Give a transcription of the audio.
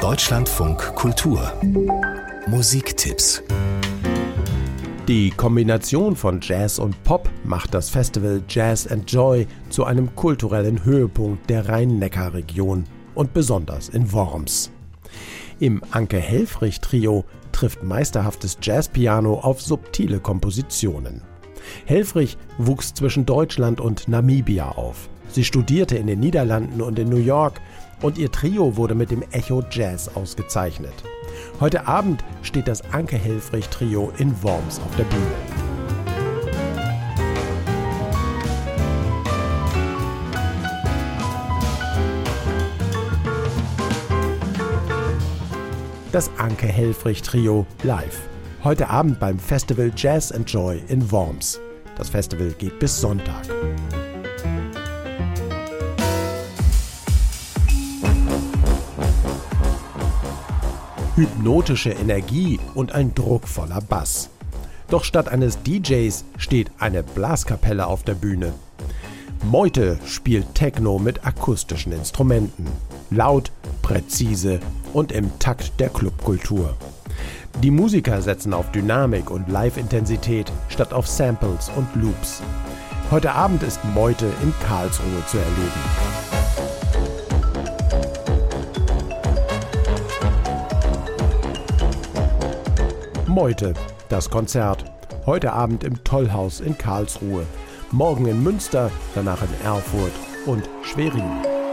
Deutschlandfunk Kultur Musiktipps. Die Kombination von Jazz und Pop macht das Festival Jazz and Joy zu einem kulturellen Höhepunkt der Rhein-Neckar-Region und besonders in Worms. Im Anke-Helfrich-Trio trifft meisterhaftes Jazzpiano auf subtile Kompositionen. Helfrich wuchs zwischen Deutschland und Namibia auf. Sie studierte in den Niederlanden und in New York und ihr Trio wurde mit dem Echo Jazz ausgezeichnet. Heute Abend steht das Anke-Helfrich-Trio in Worms auf der Bühne. Das Anke-Helfrich-Trio live. Heute Abend beim Festival Jazz and Joy in Worms. Das Festival geht bis Sonntag. Hypnotische Energie und ein druckvoller Bass. Doch statt eines DJs steht eine Blaskapelle auf der Bühne. Meute spielt Techno mit akustischen Instrumenten. Laut, präzise und im Takt der Clubkultur. Die Musiker setzen auf Dynamik und Live-Intensität statt auf Samples und Loops. Heute Abend ist Meute in Karlsruhe zu erleben. Meute, das Konzert. Heute Abend im Tollhaus in Karlsruhe. Morgen in Münster, danach in Erfurt und Schwerin.